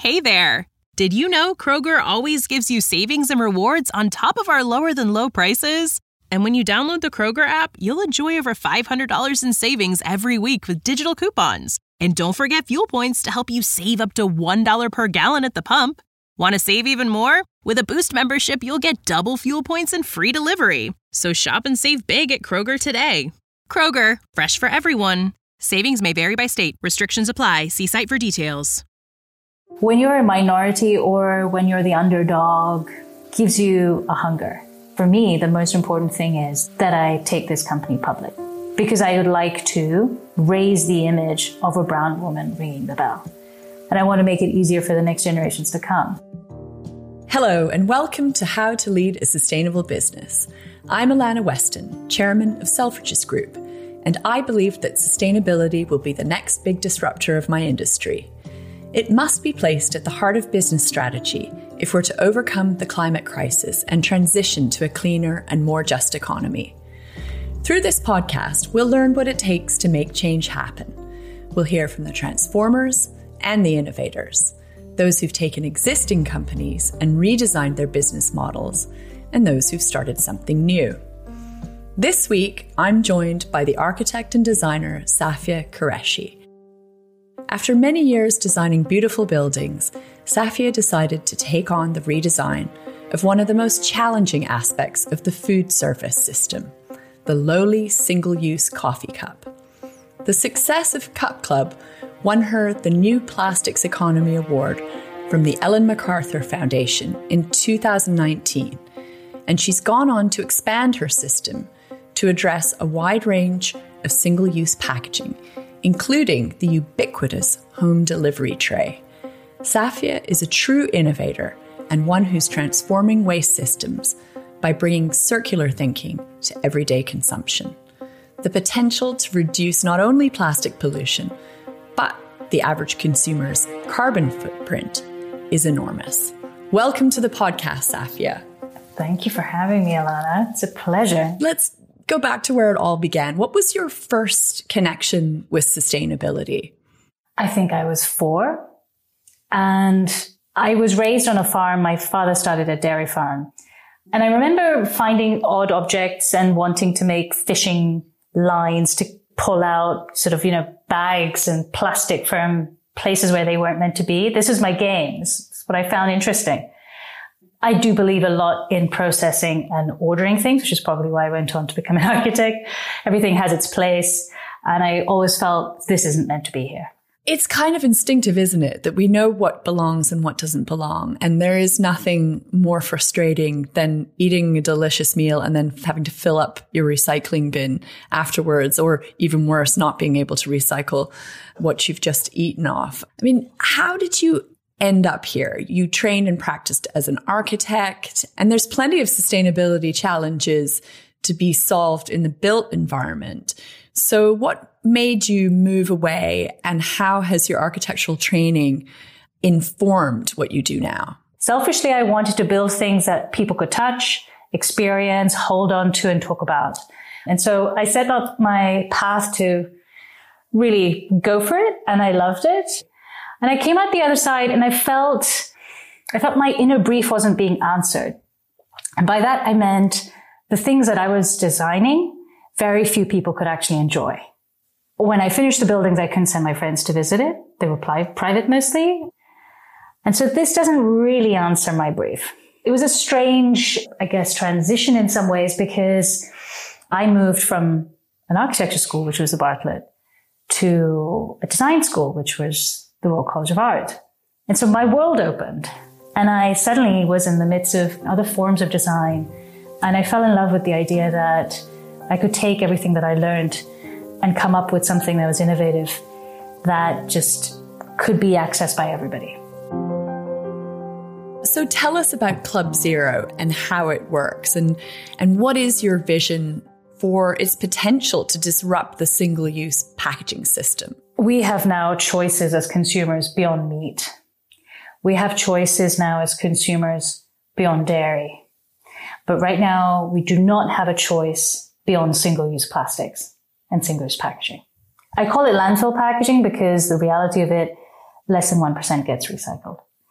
Hey there! Did you know Kroger always gives you savings and rewards on top of our lower-than-low prices? And when you download the Kroger app, you'll enjoy over $500 in savings every week with digital coupons. And don't forget fuel points to help you save up to $1 per gallon at the pump. Want to save even more? With a Boost membership, you'll get double fuel points and free delivery. So shop and save big at Kroger today. Kroger, fresh for everyone. Savings may vary by state. Restrictions apply. See site for details. When you're a minority or when you're the underdog, gives you a hunger. For me, the most important thing is that I take this company public because I would like to raise the image of a brown woman ringing the bell. And I want to make it easier for the next generations to come. Hello, and welcome to How to Lead a Sustainable Business. I'm Alana Weston, chairman of Selfridges Group, and I believe that sustainability will be the next big disruptor of my industry. It must be placed at the heart of business strategy if we're to overcome the climate crisis and transition to a cleaner and more just economy. Through this podcast, we'll learn what it takes to make change happen. We'll hear from the transformers and the innovators, those who've taken existing companies and redesigned their business models, and those who've started something new. This week, I'm joined by the architect and designer Safia Qureshi. After many years designing beautiful buildings, Safia decided to take on the redesign of one of the most challenging aspects of the food service system, the lowly single-use coffee cup. The success of Cup Club won her the New Plastics Economy Award from the Ellen MacArthur Foundation in 2019, and she's gone on to expand her system to address a wide range of single-use packaging, including the ubiquitous home delivery tray. Safia is a true innovator and one who's transforming waste systems by bringing circular thinking to everyday consumption. The potential to reduce not only plastic pollution, but the average consumer's carbon footprint is enormous. Welcome to the podcast, Safia. Thank you for having me, Alana. It's a pleasure. Let's go back to where it all began. What was your first connection with sustainability? I think I was 4, and I was raised on a farm. My father started a dairy farm. And I remember finding odd objects and wanting to make fishing lines to pull out sort of, bags and plastic from places where they weren't meant to be. This was my game. This is what I found interesting. I do believe a lot in processing and ordering things, which is probably why I went on to become an architect. Everything has its place. And I always felt this isn't meant to be here. It's kind of instinctive, isn't it? That we know what belongs and what doesn't belong. And there is nothing more frustrating than eating a delicious meal and then having to fill up your recycling bin afterwards, or even worse, not being able to recycle what you've just eaten off. I mean, how did you end up here? You trained and practiced as an architect, and there's plenty of sustainability challenges to be solved in the built environment. So what made you move away, and how has your architectural training informed what you do now? Selfishly, I wanted to build things that people could touch, experience, hold on to, and talk about. And so I set up my path to really go for it, and I loved it. And I came out the other side and I felt my inner brief wasn't being answered. And by that, I meant the things that I was designing, very few people could actually enjoy. When I finished the buildings, I couldn't send my friends to visit it. They were private mostly. And so this doesn't really answer my brief. It was a strange, transition in some ways, because I moved from an architecture school, which was the Bartlett, to a design school, which was the Royal College of Art. And so my world opened, and I suddenly was in the midst of other forms of design. And I fell in love with the idea that I could take everything that I learned and come up with something that was innovative, that just could be accessed by everybody. So tell us about Club Zero and how it works, and what is your vision for its potential to disrupt the single-use packaging system? We have now choices as consumers beyond meat. We have choices now as consumers beyond dairy. But right now, we do not have a choice beyond single-use plastics and single-use packaging. I call it landfill packaging because the reality of it, less than 1% gets recycled.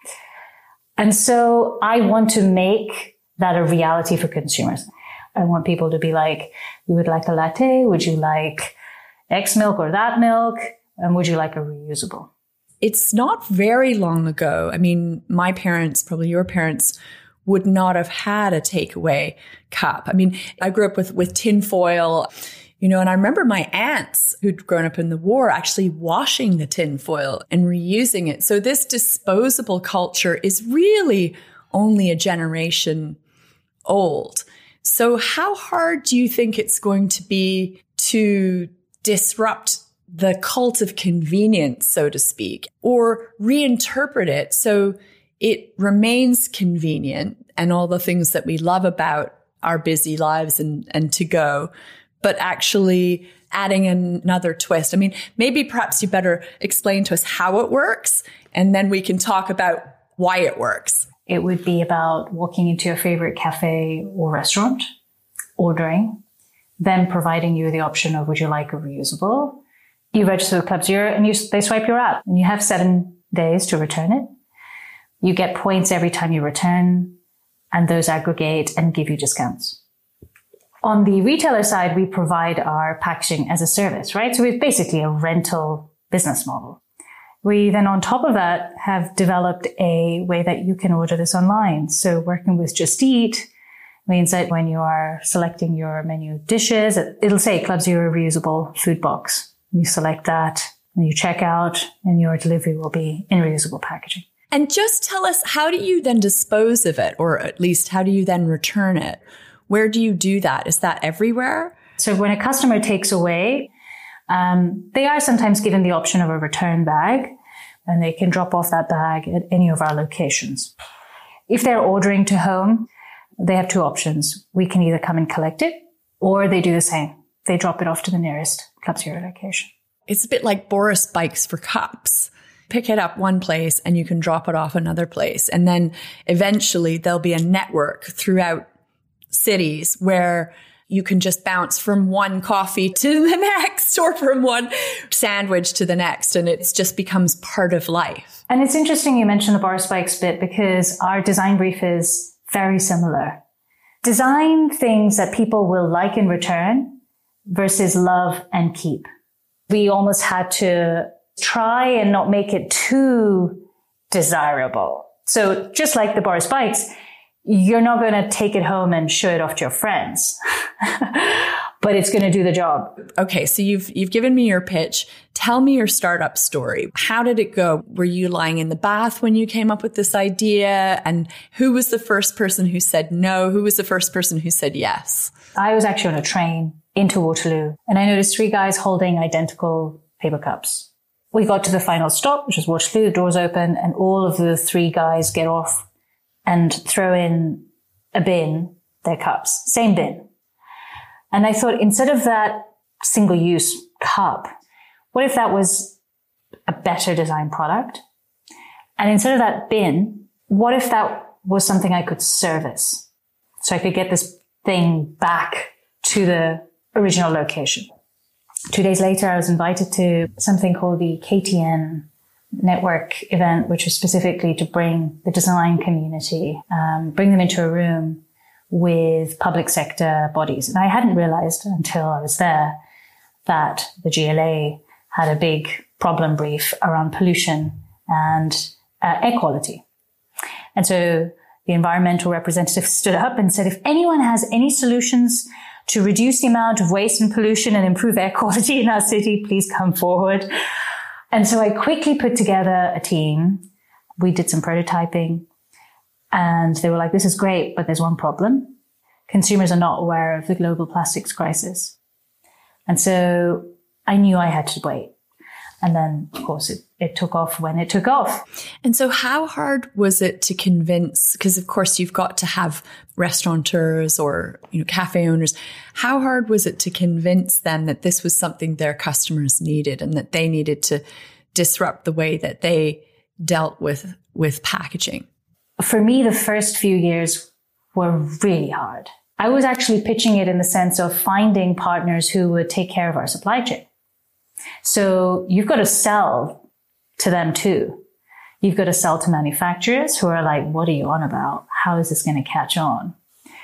And so I want to make that a reality for consumers. I want people to be like, you would like a latte? Would you like X milk or that milk? And would you like a reusable? It's not very long ago. I mean, my parents, probably your parents, would not have had a takeaway cup. I mean, I grew up with tin foil, and I remember my aunts who'd grown up in the war actually washing the tin foil and reusing it. So this disposable culture is really only a generation old. So how hard do you think it's going to be to disrupt the cult of convenience, so to speak, or reinterpret it so it remains convenient and all the things that we love about our busy lives and to go, but actually adding another twist? I mean, maybe perhaps you better explain to us how it works, and then we can talk about why it works. It would be about walking into your favorite cafe or restaurant, ordering, then providing you the option of, would you like a reusable? You register with Club Zero and they swipe your app, and you have 7 days to return it. You get points every time you return, and those aggregate and give you discounts. On the retailer side, we provide our packaging as a service, right? So we're basically a rental business model. We then, on top of that, have developed a way that you can order this online. So working with Just Eat means that when you are selecting your menu dishes, it'll say Club Zero reusable food box. You select that and you check out, and your delivery will be in reusable packaging. And just tell us, how do you then dispose of it? Or at least, how do you then return it? Where do you do that? Is that everywhere? So when a customer takes away, they are sometimes given the option of a return bag, and they can drop off that bag at any of our locations. If they're ordering to home, they have 2 options. We can either come and collect it, or they do the same. They drop it off to the nearest Club Zero location. It's a bit like Boris bikes for cups. Pick it up one place and you can drop it off another place. And then eventually there'll be a network throughout cities where you can just bounce from one coffee to the next, or from one sandwich to the next. And it just becomes part of life. And it's interesting you mentioned the Boris bikes bit, because our design brief is very similar. Design things that people will like in return versus love and keep. We almost had to try and not make it too desirable. So just like the Boris bikes, you're not going to take it home and show it off to your friends, but it's going to do the job. Okay. So you've given me your pitch. Tell me your startup story. How did it go? Were you lying in the bath when you came up with this idea? And who was the first person who said no? Who was the first person who said yes? I was actually on a train into Waterloo, and I noticed 3 guys holding identical paper cups. We got to the final stop, which was Waterloo, the doors open, and all of the 3 guys get off and throw in a bin, their cups, same bin. And I thought, instead of that single-use cup, what if that was a better design product? And instead of that bin, what if that was something I could service? So I could get this thing back to the original location. 2 days later, I was invited to something called the KTN network event, which was specifically to bring the design community, bring them into a room with public sector bodies. And I hadn't realized until I was there that the GLA had a big problem brief around pollution and air quality. And so the environmental representative stood up and said, if anyone has any solutions to reduce the amount of waste and pollution and improve air quality in our city, please come forward. And so I quickly put together a team. We did some prototyping, and they were like, this is great, but there's one problem. Consumers are not aware of the global plastics crisis. And so I knew I had to wait. And then, of course, it took off when it took off. And so how hard was it to convince, because of course you've got to have restaurateurs or, cafe owners. How hard was it to convince them that this was something their customers needed and that they needed to disrupt the way that they dealt with packaging? For me, the first few years were really hard. I was actually pitching it in the sense of finding partners who would take care of our supply chain. So you've got to sell to them too. You've got to sell to manufacturers who are like, what are you on about? How is this going to catch on?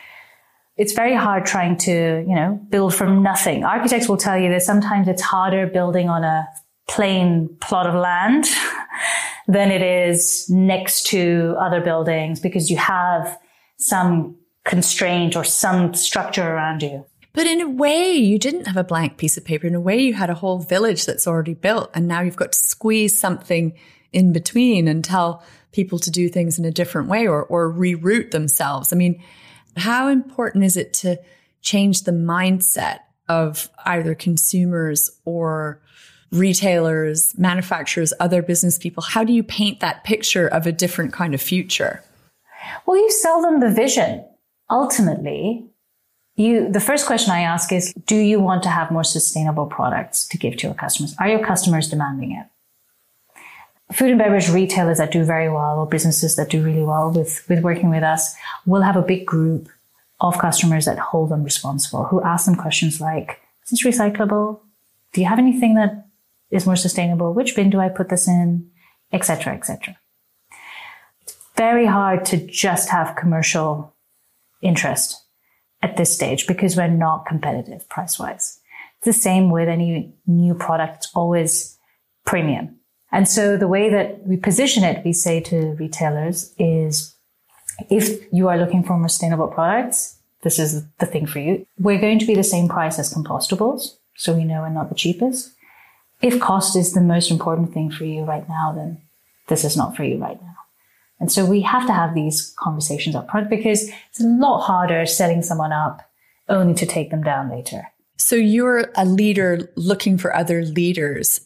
It's very hard trying to, build from nothing. Architects will tell you that sometimes it's harder building on a plain plot of land than it is next to other buildings because you have some constraint or some structure around you. But in a way, you didn't have a blank piece of paper. In a way, you had a whole village that's already built. And now you've got to squeeze something in between and tell people to do things in a different way or reroute themselves. I mean, how important is it to change the mindset of either consumers or retailers, manufacturers, other business people? How do you paint that picture of a different kind of future? Well, you sell them the vision. Ultimately, the first question I ask is, do you want to have more sustainable products to give to your customers? Are your customers demanding it? Food and beverage retailers that do very well or businesses that do really well with working with us will have a big group of customers that hold them responsible, who ask them questions like, is this recyclable? Do you have anything that is more sustainable? Which bin do I put this in? Et cetera, et cetera. It's very hard to just have commercial interest at this stage because we're not competitive price-wise. It's the same with any new product. It's always premium. And so the way that we position it, we say to retailers is, if you are looking for more sustainable products, this is the thing for you. We're going to be the same price as compostables, so we know we're not the cheapest. If cost is the most important thing for you right now, then this is not for you right now. And so we have to have these conversations up front because it's a lot harder setting someone up only to take them down later. So you're a leader looking for other leaders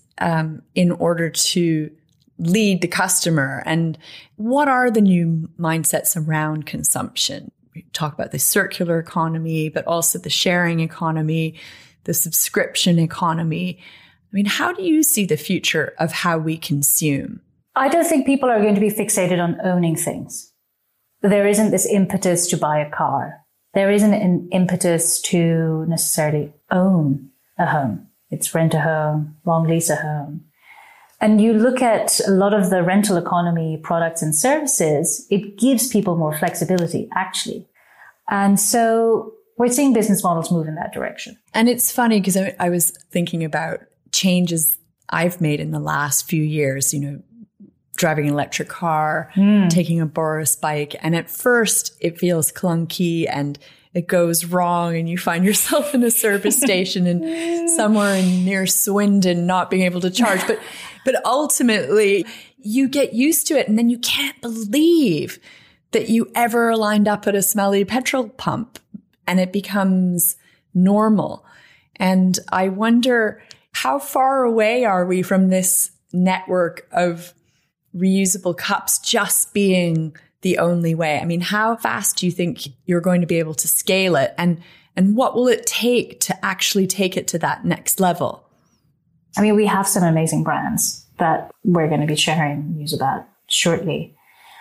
in order to lead the customer. And what are the new mindsets around consumption? We talk about the circular economy, but also the sharing economy, the subscription economy. I mean, how do you see the future of how we consume? I don't think people are going to be fixated on owning things. There isn't this impetus to buy a car. There isn't an impetus to necessarily own a home. It's rent a home, long lease a home. And you look at a lot of the rental economy products and services, it gives people more flexibility, actually. And so we're seeing business models move in that direction. And it's funny because I was thinking about changes I've made in the last few years, driving an electric car, taking a Boris bike. And at first it feels clunky and it goes wrong and you find yourself in a service station and somewhere near Swindon not being able to charge. But ultimately you get used to it and then you can't believe that you ever lined up at a smelly petrol pump and it becomes normal. And I wonder, how far away are we from this network of reusable cups just being the only way? I mean, how fast do you think you're going to be able to scale it? And what will it take to actually take it to that next level? I mean, we have some amazing brands that we're going to be sharing news about shortly.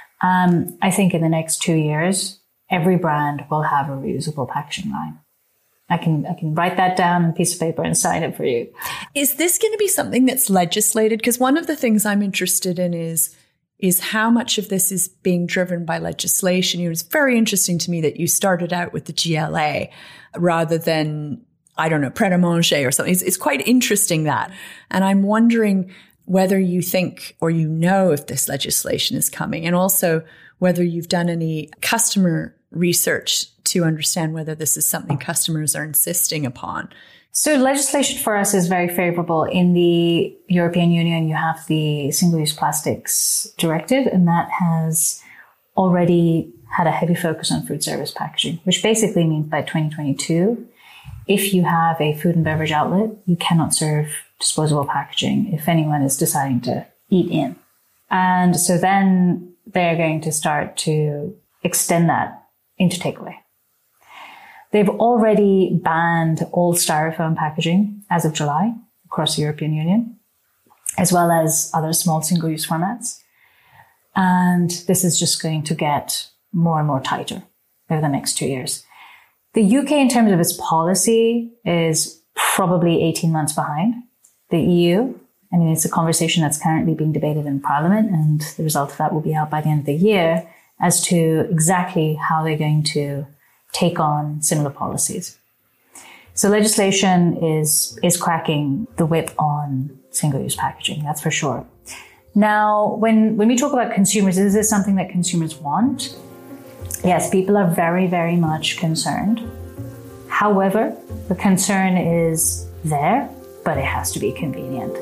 I think in the next 2 years, every brand will have a reusable packaging line. I can write that down on a piece of paper and sign it for you. Is this going to be something that's legislated? Because one of the things I'm interested in is how much of this is being driven by legislation. It was very interesting to me that you started out with the GLA rather than, I don't know, Pret a Manger or something. It's quite interesting that. And I'm wondering whether you think or if this legislation is coming, and also whether you've done any customer research to understand whether this is something customers are insisting upon. So legislation for us is very favorable. In the European Union, you have the Single-Use Plastics Directive, and that has already had a heavy focus on food service packaging, which basically means by 2022, if you have a food and beverage outlet, you cannot serve disposable packaging if anyone is deciding to eat in. And so then they're going to start to extend that into takeaway. They've already banned all styrofoam packaging as of July across the European Union, as well as other small single-use formats. And this is just going to get more and more tighter over the next 2 years. The UK, in terms of its policy, is probably 18 months behind the EU. I mean, it's a conversation that's currently being debated in Parliament, and the result of that will be out by the end of the year as to exactly how they're going to take on similar policies. So legislation is cracking the whip on single-use packaging, that's for sure. Now, when we talk about consumers, is this something that consumers want? Yes, people are very, very much concerned. However, the concern is there, but it has to be convenient.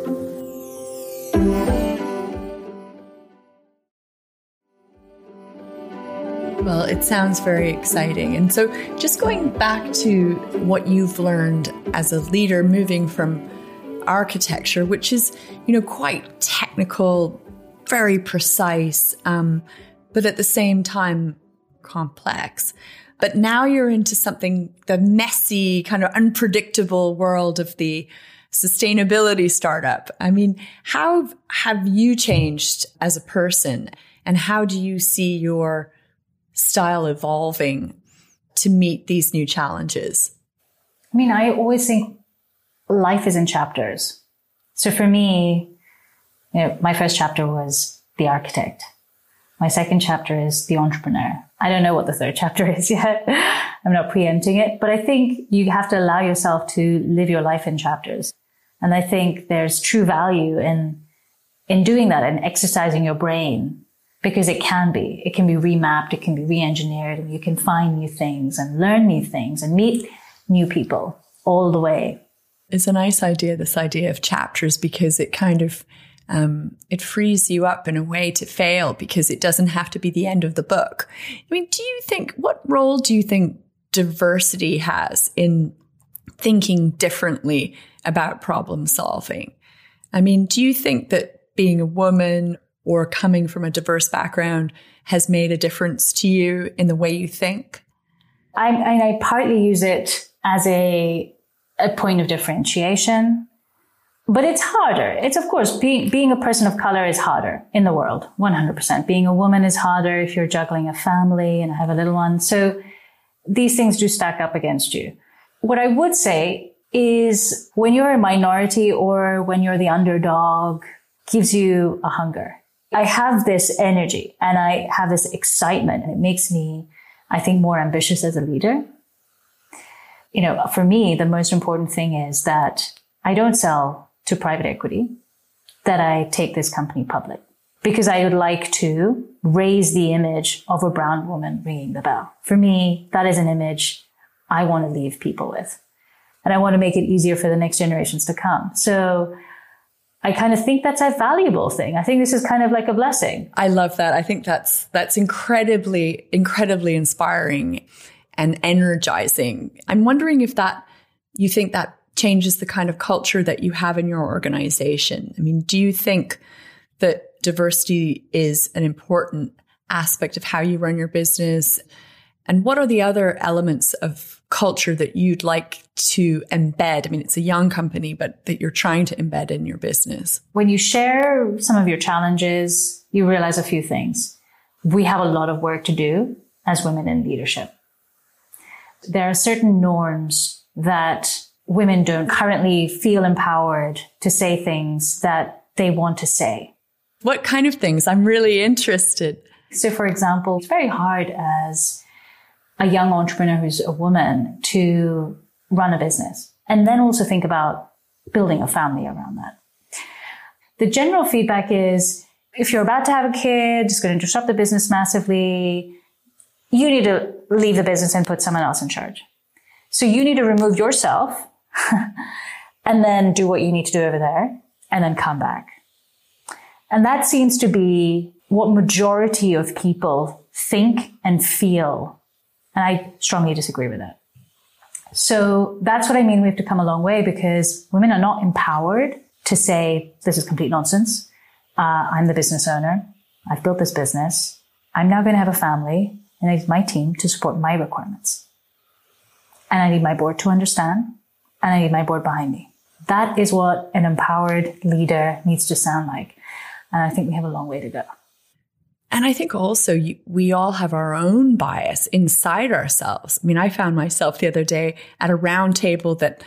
Well, it sounds very exciting. And so just going back to what you've learned as a leader, moving from architecture, which is, quite technical, very precise, but at the same time complex. But now you're into something, the messy, kind of unpredictable world of the sustainability startup. I mean, how have you changed as a person, and how do you see your style evolving to meet these new challenges? I mean, I always think life is in chapters. So for me, my first chapter was the architect. My second chapter is the entrepreneur. I don't know what the third chapter is yet. I'm not preempting it, but I think you have to allow yourself to live your life in chapters. And I think there's true value in doing that and exercising your brain, because it can be remapped, it can be re-engineered, and you can find new things and learn new things and meet new people all the way. It's a nice idea, this idea of chapters, because it kind of, it frees you up in a way to fail, because it doesn't have to be the end of the book. I mean, what role do you think diversity has in thinking differently about problem solving? I mean, do you think that being a woman or coming from a diverse background has made a difference to you in the way you think? I partly use it as a point of differentiation, but it's harder. It's, of course, being a person of color is harder in the world, 100%. Being a woman is harder if you're juggling a family and I have a little one. So these things do stack up against you. What I would say is when you're a minority or when you're the underdog, gives you a hunger. I have this energy and I have this excitement, and it makes me, I think, more ambitious as a leader. For me, the most important thing is that I don't sell to private equity, that I take this company public, because I would like to raise the image of a brown woman ringing the bell. For me, that is an image I want to leave people with. And I want to make it easier for the next generations to come. So I kind of think that's a valuable thing. I think this is kind of like a blessing. I love that. I think that's incredibly, incredibly inspiring and energizing. I'm wondering if you think that changes the kind of culture that you have in your organization. I mean, do you think that diversity is an important aspect of how you run your business? And what are the other elements of culture that you'd like to embed? I mean, it's a young company, but that you're trying to embed in your business. When you share some of your challenges, you realize a few things. We have a lot of work to do as women in leadership. There are certain norms that women don't currently feel empowered to say things that they want to say. What kind of things? I'm really interested. So, for example, it's very hard as a young entrepreneur who's a woman to run a business and then also think about building a family around that. The general feedback is, if you're about to have a kid, it's going to disrupt the business massively, you need to leave the business and put someone else in charge. So you need to remove yourself and then do what you need to do over there and then come back. And that seems to be what majority of people think and feel. And I strongly disagree with that. So that's what I mean. We have to come a long way, because women are not empowered to say, this is complete nonsense. I'm the business owner. I've built this business. I'm now going to have a family, and I need my team to support my requirements. And I need my board to understand, and I need my board behind me. That is what an empowered leader needs to sound like. And I think we have a long way to go. And I think also we all have our own bias inside ourselves. I mean, I found myself the other day at a round table that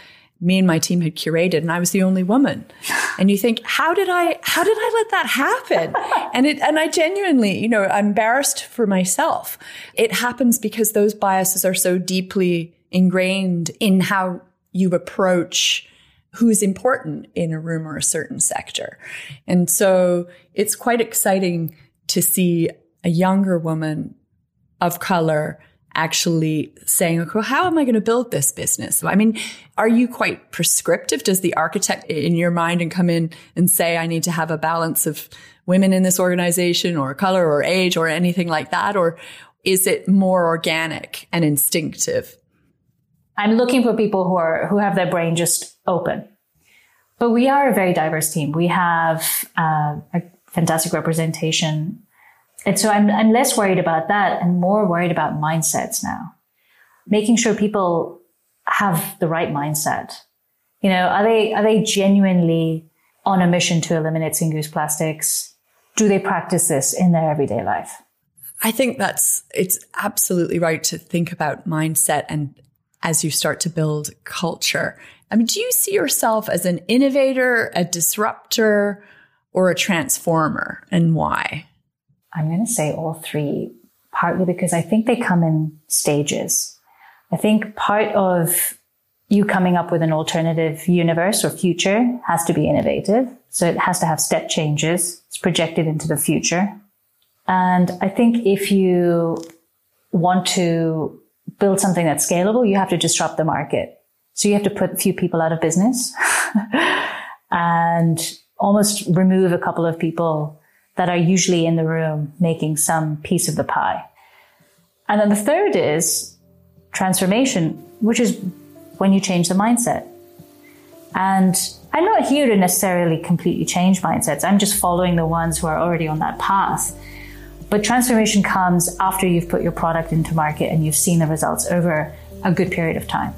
me and my team had curated and I was the only woman. And you think, how did I let that happen? And I genuinely, I'm embarrassed for myself. It happens because those biases are so deeply ingrained in how you approach who's important in a room or a certain sector. And so it's quite exciting to see a younger woman of color actually saying, okay, well, how am I going to build this business? I mean, are you quite prescriptive? Does the architect in your mind and come in and say, I need to have a balance of women in this organization or color or age or anything like that? Or is it more organic and instinctive? I'm looking for people who have their brain just open. But we are a very diverse team. We have a fantastic representation. And so I'm less worried about that and more worried about mindsets now. Making sure people have the right mindset. Are they genuinely on a mission to eliminate single-use plastics? Do they practice this in their everyday life? I think it's absolutely right to think about mindset and as you start to build culture. I mean, do you see yourself as an innovator, a disruptor, or a transformer, and why? I'm going to say all three, partly because I think they come in stages. I think part of you coming up with an alternative universe or future has to be innovative. So it has to have step changes. It's projected into the future. And I think if you want to build something that's scalable, you have to disrupt the market. So you have to put a few people out of business and almost remove a couple of people that are usually in the room making some piece of the pie. And then the third is transformation, which is when you change the mindset. And I'm not here to necessarily completely change mindsets. I'm just following the ones who are already on that path. But transformation comes after you've put your product into market and you've seen the results over a good period of time.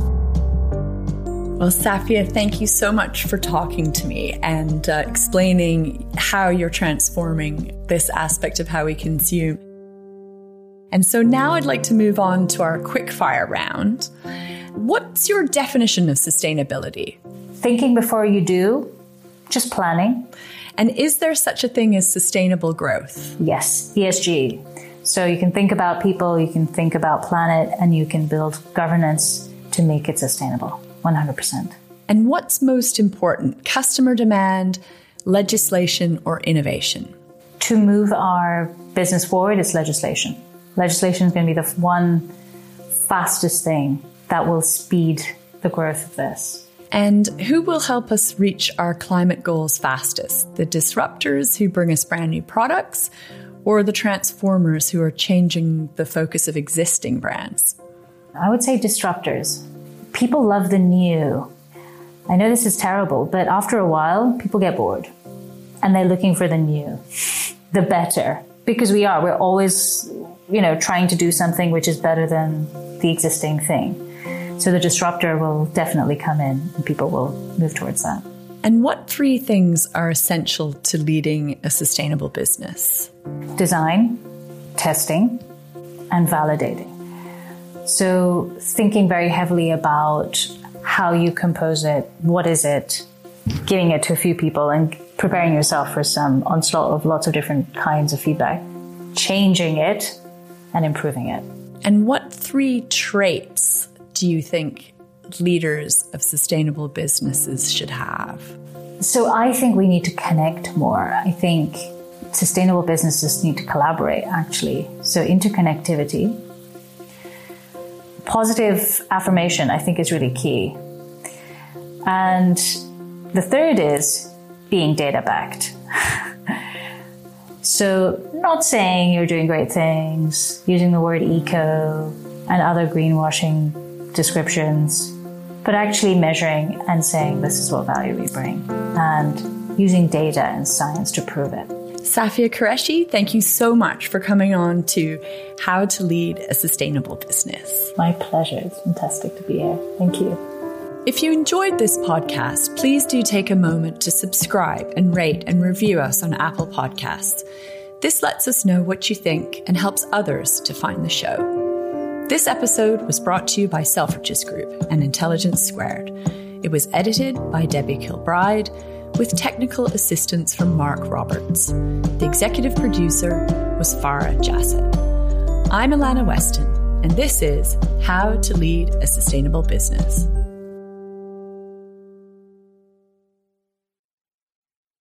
Well, Safia, thank you so much for talking to me and explaining how you're transforming this aspect of how we consume. And so now I'd like to move on to our quickfire round. What's your definition of sustainability? Thinking before you do, just planning. And is there such a thing as sustainable growth? Yes, ESG. So you can think about people, you can think about planet, and you can build governance to make it sustainable. 100%. And what's most important, customer demand, legislation, or innovation? To move our business forward, it's legislation. Legislation is going to be the one fastest thing that will speed the growth of this. And who will help us reach our climate goals fastest? The disruptors who bring us brand new products, or the transformers who are changing the focus of existing brands? I would say disruptors. People love the new. I know this is terrible, but after a while, people get bored and they're looking for the new, the better, because we're always, trying to do something which is better than the existing thing. So the disruptor will definitely come in and people will move towards that. And what three things are essential to leading a sustainable business? Design, testing, and validating. So thinking very heavily about how you compose it, what is it, giving it to a few people and preparing yourself for some onslaught of lots of different kinds of feedback, changing it and improving it. And what three traits do you think leaders of sustainable businesses should have? So I think we need to connect more. I think sustainable businesses need to collaborate, actually. So interconnectivity. Positive affirmation, I think, is really key. And the third is being data-backed. So not saying you're doing great things, using the word eco and other greenwashing descriptions, but actually measuring and saying this is what value we bring and using data and science to prove it. Safia Qureshi, thank you so much for coming on to How to Lead a Sustainable Business. My pleasure. It's fantastic to be here. Thank you. If you enjoyed this podcast, please do take a moment to subscribe and rate and review us on Apple Podcasts. This lets us know what you think and helps others to find the show. This episode was brought to you by Selfridges Group and Intelligence Squared. It was edited by Debbie Kilbride, with technical assistance from Mark Roberts. The executive producer was Farah Jassett. I'm Alana Weston, and this is How to Lead a Sustainable Business.